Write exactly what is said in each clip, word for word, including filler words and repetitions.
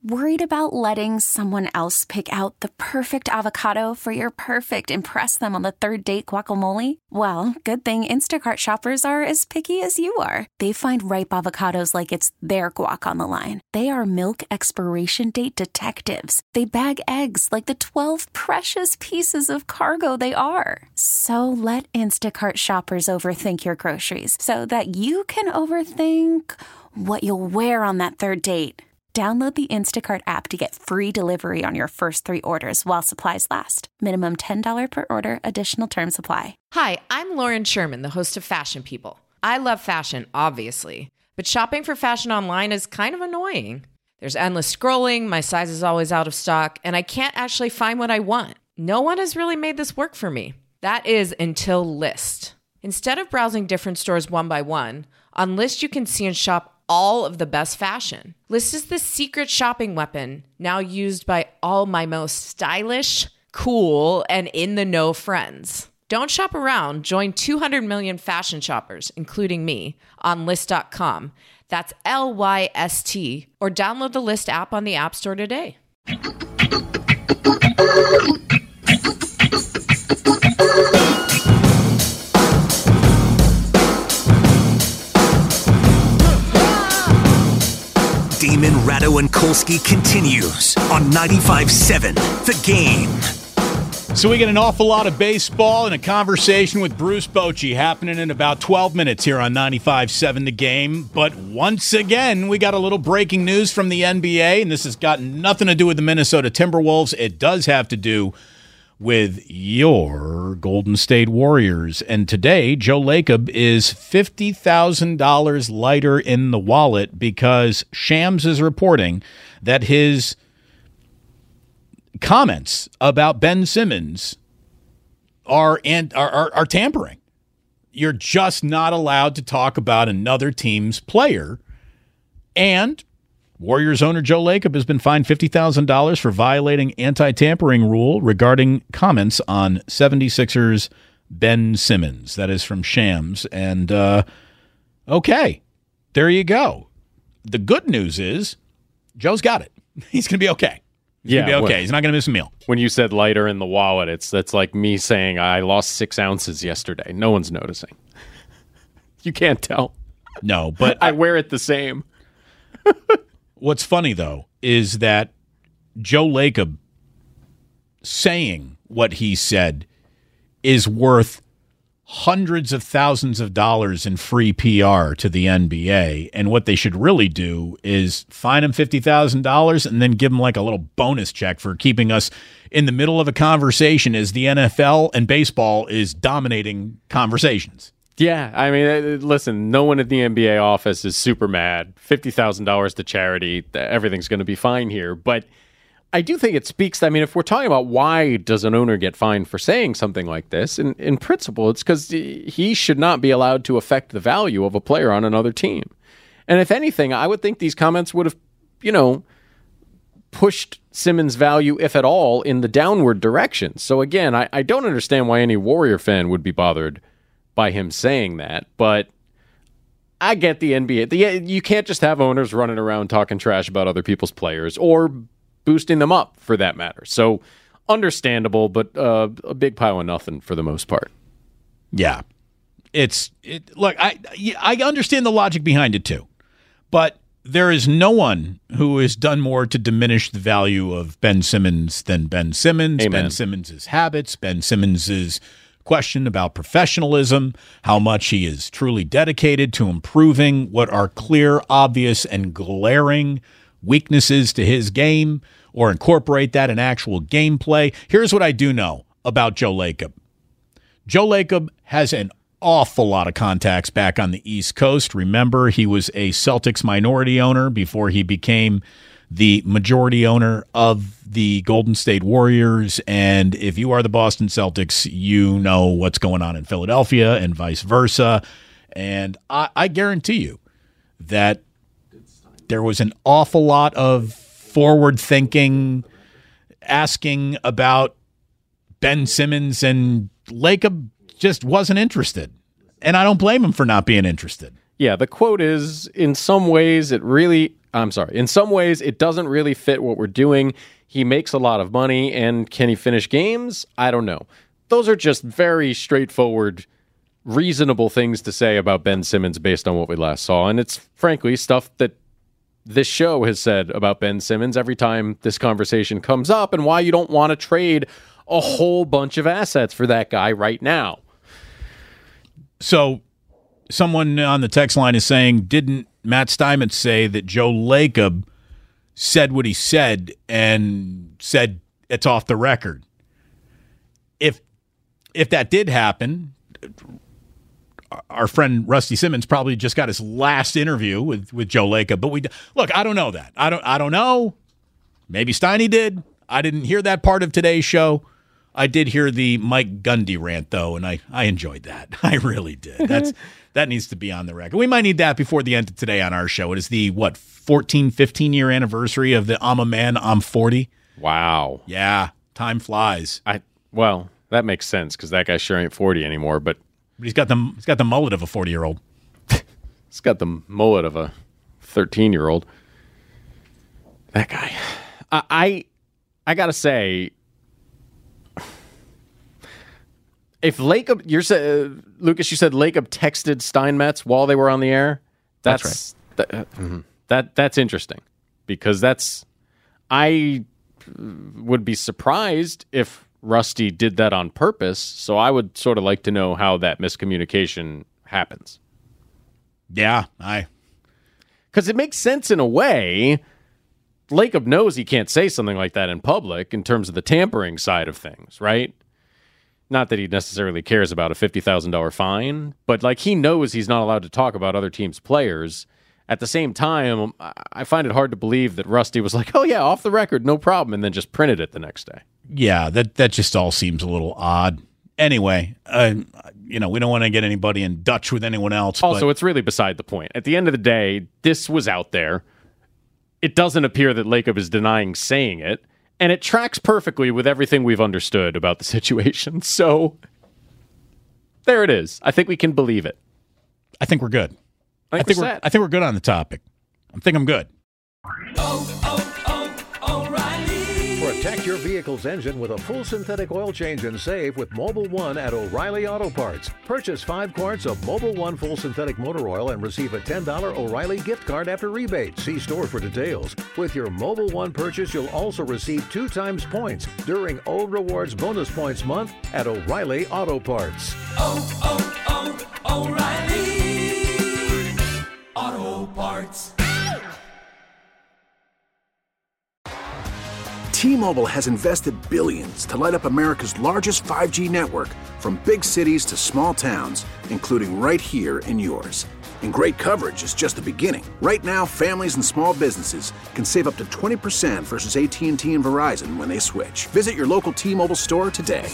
Worried about letting someone else pick out the perfect avocado for your perfect impress them on the third date guacamole? Well, good thing Instacart shoppers are as picky as you are. They find ripe avocados like it's their guac on the line. They are milk expiration date detectives. They bag eggs like the twelve precious pieces of cargo they are. So let Instacart shoppers overthink your groceries so that you can overthink what you'll wear on that third date. Download the Instacart app to get free delivery on your first three orders while supplies last. Minimum ten dollars per order. Additional terms apply. Hi, I'm Lauren Sherman, the host of Fashion People. I love fashion, obviously, but shopping for fashion online is kind of annoying. There's endless scrolling, my size is always out of stock, and I can't actually find what I want. No one has really made this work for me. That is until Lyst. Instead of browsing different stores one by one, on Lyst you can see and shop all of the best fashion. Lyst is the secret shopping weapon now used by all my most stylish, cool, and in-the-know friends. Don't shop around. Join two hundred million fashion shoppers, including me, on Lyst dot com. That's L Y S T. Or download the Lyst app on the App Store today. Damon, Ratto, and Kolsky continues on ninety-five seven The Game. So we get an awful lot of baseball and a conversation with Bruce Bochy happening in about twelve minutes here on ninety-five seven The Game. But once again, we got a little breaking news from the N B A, and this has got nothing to do with the Minnesota Timberwolves. It does have to do with your Golden State Warriors. And today, Joe Lacob is fifty thousand dollars lighter in the wallet because Shams is reporting that his comments about Ben Simmons are, and, are, are, are tampering. You're just not allowed to talk about another team's player. And Warriors owner Joe Lacob has been fined fifty thousand dollars for violating anti-tampering rule regarding comments on seventy-sixers Ben Simmons. That is from Shams. And, uh, okay, there you go. The good news is Joe's got it. He's going to be okay. He's yeah, going to be okay. When, He's not going to miss a meal. When you said lighter in the wallet, it's that's like me saying I lost six ounces yesterday. No one's noticing. You can't tell. No, but I wear it the same. What's funny, though, is that Joe Lacob saying what he said is worth hundreds of thousands of dollars in free P R to the N B A. And what they should really do is fine him fifty thousand dollars and then give him like a little bonus check for keeping us in the middle of a conversation as the N F L and baseball is dominating conversations. Yeah, I mean, listen, no one at the N B A office is super mad. fifty thousand dollars to charity, everything's going to be fine here. But I do think it speaks, I mean, if we're talking about why does an owner get fined for saying something like this, in, in principle, it's because he should not be allowed to affect the value of a player on another team. And if anything, I would think these comments would have, you know, pushed Simmons' value, if at all, in the downward direction. So again, I, I don't understand why any Warrior fan would be bothered by him saying that, but I get the N B A. The, you can't just have owners running around talking trash about other people's players or boosting them up, for that matter. So understandable, but uh, a big pile of nothing for the most part. Yeah, it's it. Look, I I understand the logic behind it too, but there is no one who has done more to diminish the value of Ben Simmons than Ben Simmons. Amen. Ben Simmons' habits, Ben Simmons' question about professionalism, how much he is truly dedicated to improving what are clear, obvious, and glaring weaknesses to his game, or incorporate that in actual gameplay. Here's what I do know about Joe Lacob. Joe Lacob has an awful lot of contacts back on the East Coast. Remember, he was a Celtics minority owner before he became the majority owner of the Golden State Warriors. And if you are the Boston Celtics, you know what's going on in Philadelphia and vice versa. And I, I guarantee you that there was an awful lot of forward thinking, asking about Ben Simmons, and Lacob just wasn't interested. And I don't blame him for not being interested. Yeah, the quote is, in some ways, it really, I'm sorry, in some ways, it doesn't really fit what we're doing. He makes a lot of money, and can he finish games? I don't know. Those are just very straightforward, reasonable things to say about Ben Simmons based on what we last saw. And it's, frankly, stuff that this show has said about Ben Simmons every time this conversation comes up, and why you don't want to trade a whole bunch of assets for that guy right now. So someone on the text line is saying, didn't Matt Steinmetz say that Joe Lacob said what he said and said it's off the record? If if that did happen, our friend Rusty Simmons probably just got his last interview with, with Joe Lacob. But we look, I don't know that. I don't I don't know. Maybe Steiny did. I didn't hear that part of today's show. I did hear the Mike Gundy rant, though, and I, I enjoyed that. I really did. That's that needs to be on the record. We might need that before the end of today on our show. It is the, what, fourteen, fifteen-year anniversary of the I'm a Man, I'm forty. Wow. Yeah, time flies. I Well, that makes sense because that guy sure ain't forty anymore, but... But he's got the, he's got the mullet of a forty-year-old. He's got the mullet of a thirteen-year-old. That guy. I I, I got to say... If Lacob, you're uh, Lucas, you said Lacob texted Steinmetz while they were on the air. That's, that's right. That, uh, mm-hmm. that that's interesting because that's I would be surprised if Rusty did that on purpose. So I would sort of like to know how that miscommunication happens. Yeah, I because it makes sense in a way. Lacob knows he can't say something like that in public in terms of the tampering side of things, right? Not that he necessarily cares about a fifty thousand dollars fine, but like he knows he's not allowed to talk about other teams' players. At the same time, I find it hard to believe that Rusty was like, oh yeah, off the record, no problem, and then just printed it the next day. Yeah, that, that just all seems a little odd. Anyway, uh, you know, we don't want to get anybody in Dutch with anyone else. Also, but- it's really beside the point. At the end of the day, this was out there. It doesn't appear that Lacob is denying saying it. And it tracks perfectly with everything we've understood about the situation. So there it is. I think we can believe it. I think we're good. I think, I think we're, we're, I think we're good on the topic. I think I'm good. Oh, oh, oh, O'Reilly. Protect your vehicle's engine with a full synthetic oil change and save with Mobil one at O'Reilly Auto Parts. Purchase five quarts of Mobil one full synthetic motor oil and receive a ten dollars O'Reilly gift card after rebate. See store for details. With your Mobil one purchase, you'll also receive two times points during O Rewards Bonus Points Month at O'Reilly Auto Parts. Oh, oh, oh, O'Reilly Auto Parts. T-Mobile has invested billions to light up America's largest five G network, from big cities to small towns, including right here in yours. And great coverage is just the beginning. Right now, families and small businesses can save up to twenty percent versus A T and T and Verizon when they switch. Visit your local T-Mobile store today.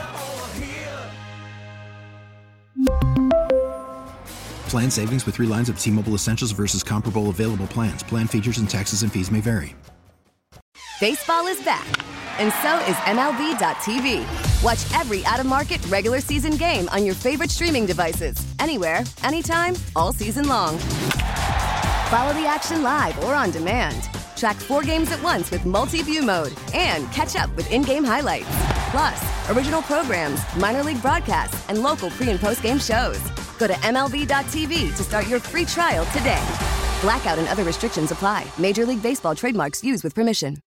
Plan savings with three lines of T-Mobile Essentials versus comparable available plans. Plan features and taxes and fees may vary. Baseball is back, and so is M L B dot T V. Watch every out-of-market regular season game on your favorite streaming devices, anywhere, anytime, all season long. Follow the action live or on demand. Track four games at once with multi-view mode and catch up with in-game highlights. Plus, original programs, minor league broadcasts, and local pre- and post-game shows. Go to M L B dot T V to start your free trial today. Blackout and other restrictions apply. Major League Baseball trademarks used with permission.